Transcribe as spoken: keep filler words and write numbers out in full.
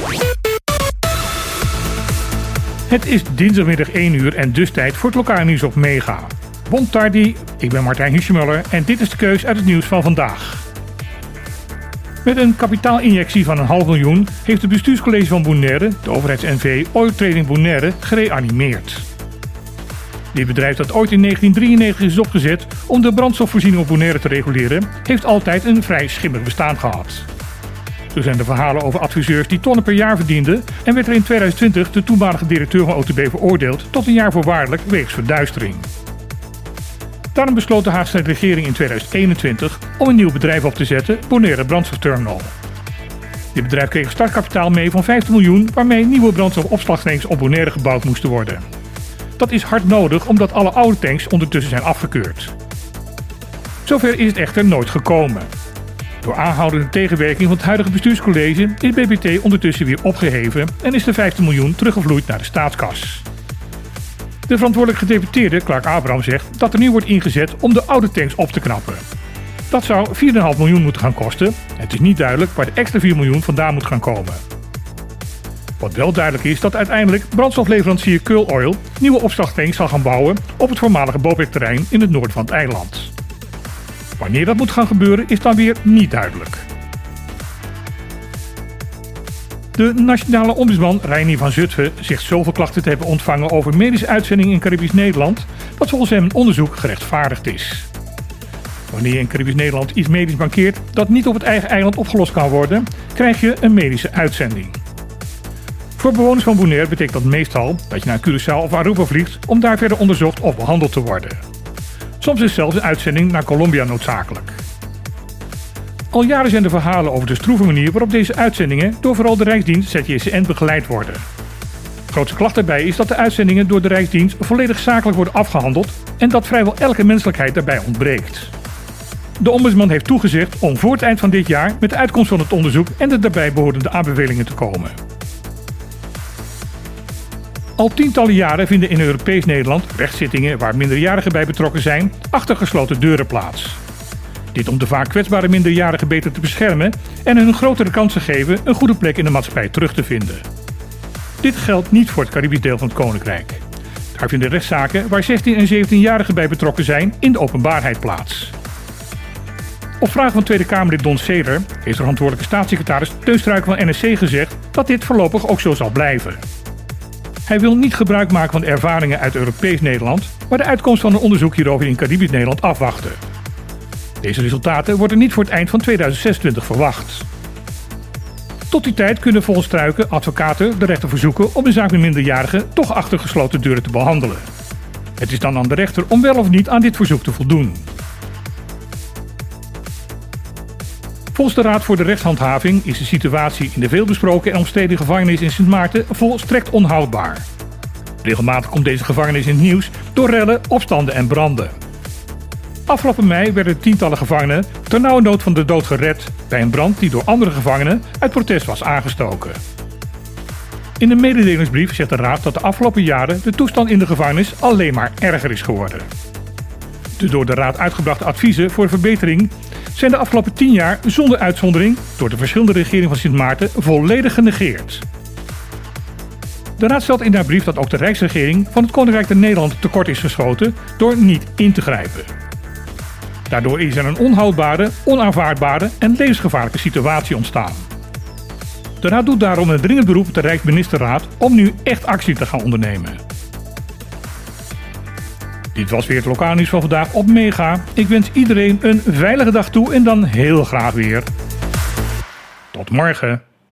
Het is dinsdagmiddag één uur en dus tijd voor het lokale nieuws op Mega. Bon tardi, ik ben Martijn Hiesemuller en dit is de keus uit het nieuws van vandaag. Met een kapitaalinjectie van een half miljoen heeft het bestuurscollege van Bonaire, de overheids-N V Oil Trading Bonaire, gereanimeerd. Dit bedrijf dat ooit in negentien drieënnegentig is opgezet om de brandstofvoorziening op Bonaire te reguleren, heeft altijd een vrij schimmig bestaan gehad. Zo zijn er verhalen over adviseurs die tonnen per jaar verdienden en werd er in tweeduizend twintig de toenmalige directeur van O T B veroordeeld tot een jaar voorwaardelijk wegens verduistering. Daarom besloot de Haagse regering in tweeduizend eenentwintig om een nieuw bedrijf op te zetten, Bonaire Brandstofterminal. Dit bedrijf kreeg een startkapitaal mee van vijftien miljoen waarmee nieuwe brandstofopslagtanks op Bonaire gebouwd moesten worden. Dat is hard nodig omdat alle oude tanks ondertussen zijn afgekeurd. Zover is het echter nooit gekomen. Door aanhoudende tegenwerking van het huidige bestuurscollege is B B T ondertussen weer opgeheven en is de vijftien miljoen teruggevloeid naar de staatskas. De verantwoordelijke gedeputeerde Clark Abraham zegt dat er nu wordt ingezet om de oude tanks op te knappen. Dat zou vier komma vijf miljoen moeten gaan kosten. Het is niet duidelijk waar de extra vier miljoen vandaan moet gaan komen. Wat wel duidelijk is dat uiteindelijk brandstofleverancier Keul Oil nieuwe opslagtanks zal gaan bouwen op het voormalige Bopec-terrein in het noorden van het eiland. Wanneer dat moet gaan gebeuren is dan weer niet duidelijk. De nationale ombudsman Reinier van Zutphen zegt zoveel klachten te hebben ontvangen over medische uitzendingen in Caribisch Nederland dat volgens hem een onderzoek gerechtvaardigd is. Wanneer je in Caribisch Nederland iets medisch mankeert dat niet op het eigen eiland opgelost kan worden, krijg je een medische uitzending. Voor bewoners van Bonaire betekent dat meestal dat je naar Curaçao of Aruba vliegt om daar verder onderzocht of behandeld te worden. Soms is zelfs een uitzending naar Colombia noodzakelijk. Al jaren zijn er verhalen over de stroeve manier waarop deze uitzendingen door vooral de Rijksdienst Z J C N begeleid worden. De grootste klacht daarbij is dat de uitzendingen door de Rijksdienst volledig zakelijk worden afgehandeld en dat vrijwel elke menselijkheid daarbij ontbreekt. De ombudsman heeft toegezegd om voor het eind van dit jaar met de uitkomst van het onderzoek en de daarbij behorende aanbevelingen te komen. Al tientallen jaren vinden in Europees Nederland rechtszittingen waar minderjarigen bij betrokken zijn achter gesloten deuren plaats. Dit om de vaak kwetsbare minderjarigen beter te beschermen en hun een grotere kans te geven een goede plek in de maatschappij terug te vinden. Dit geldt niet voor het Caribisch deel van het Koninkrijk. Daar vinden rechtszaken waar zestien- en zeventienjarigen bij betrokken zijn in de openbaarheid plaats. Op vraag van Tweede Kamerlid Don Seder heeft de verantwoordelijke staatssecretaris Teun Struiken van N S C gezegd dat dit voorlopig ook zo zal blijven. Hij wil niet gebruik maken van de ervaringen uit Europees Nederland, maar de uitkomst van een onderzoek hierover in Caribisch Nederland afwachten. Deze resultaten worden niet voor het eind van tweeduizend zesentwintig verwacht. Tot die tijd kunnen volgens Struiken advocaten de rechter verzoeken om een zaak met minderjarigen toch achter gesloten deuren te behandelen. Het is dan aan de rechter om wel of niet aan dit verzoek te voldoen. Volgens de Raad voor de Rechtshandhaving is de situatie in de veelbesproken en omstreden gevangenis in Sint Maarten volstrekt onhoudbaar. Regelmatig komt deze gevangenis in het nieuws door rellen, opstanden en branden. Afgelopen mei werden tientallen gevangenen ternauwernood van de dood gered bij een brand die door andere gevangenen uit protest was aangestoken. In een mededelingsbrief zegt de Raad dat de afgelopen jaren de toestand in de gevangenis alleen maar erger is geworden. De door de Raad uitgebrachte adviezen voor verbetering zijn de afgelopen tien jaar zonder uitzondering door de verschillende regeringen van Sint Maarten volledig genegeerd. De Raad stelt in haar brief dat ook de Rijksregering van het Koninkrijk der Nederlanden tekort is geschoten door niet in te grijpen. Daardoor is er een onhoudbare, onaanvaardbare en levensgevaarlijke situatie ontstaan. De Raad doet daarom een dringend beroep op de Rijksministerraad om nu echt actie te gaan ondernemen. Dit was weer het lokale nieuws van vandaag op Mega. Ik wens iedereen een veilige dag toe en dan heel graag weer. Tot morgen.